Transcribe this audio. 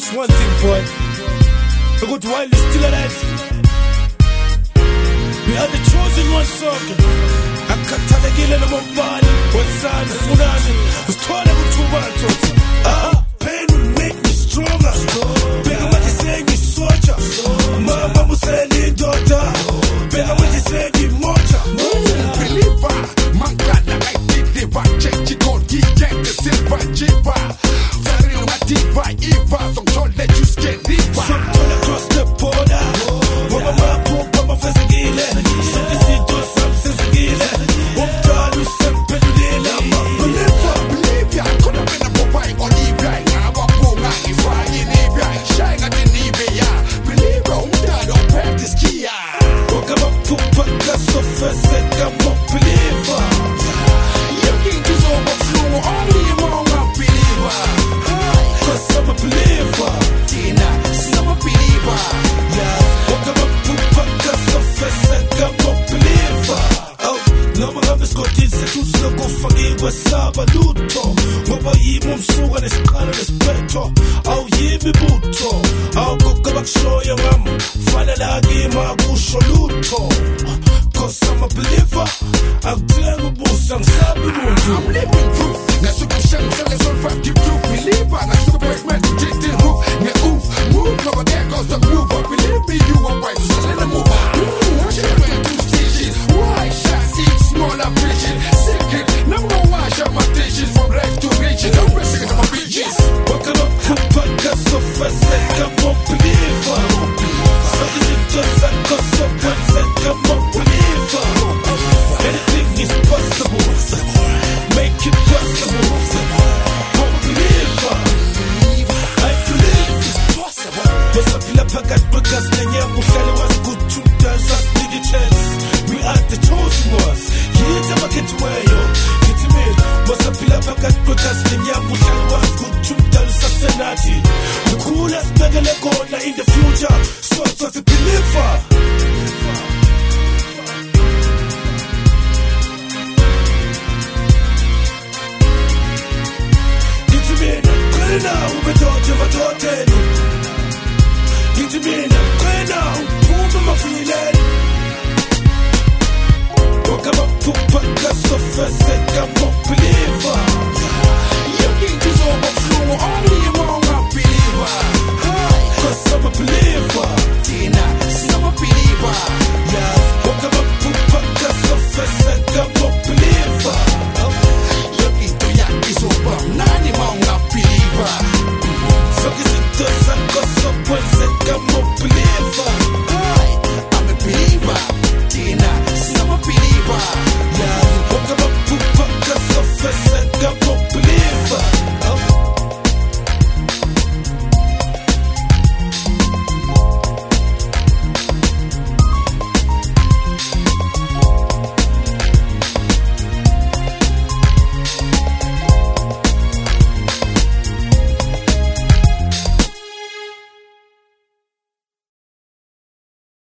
this one thing, boy. Because while you're still alive, we are the chosen one song. Akatalekile nomobani, wesana, funani, usithole kuthuba ntothi. Pain will make me stronger. Bega what you say, me soldier. Mama museli daughter. Bega what you say, me mocha. Believer, man God, I deliver. Change it on, get the silver jiva. Sorry, my diva, Eva. Some told let you get river. Some told across the border. Mama poop, mama fesegile. Some see to some sesegile. Umtalu sempre dile. Believe ya, could have been a Popeye on Libya. Now I'm poor, if I in Libya. Shine at the Libya. Believe ya, don't practice Kia. Wakaba pupa kaso fesega mo believer. You think it's overflow, only among a believer. Cause I'm a believer. Tina, I'm a believer. Yeah, wakaba pupa kaso fesega mo believer. Oh, noma ngabe sigodise tuthi lokufakirwe saba lutho. Ngoba yimi umsuka nesiqalo nesiphetho. Awuyimi butho. Awugogo bakushoyo ngami. Fanele kimi akusho lutho. Cause I'm a believer. Akuthenge ubusa ngisabi muntu. I'm living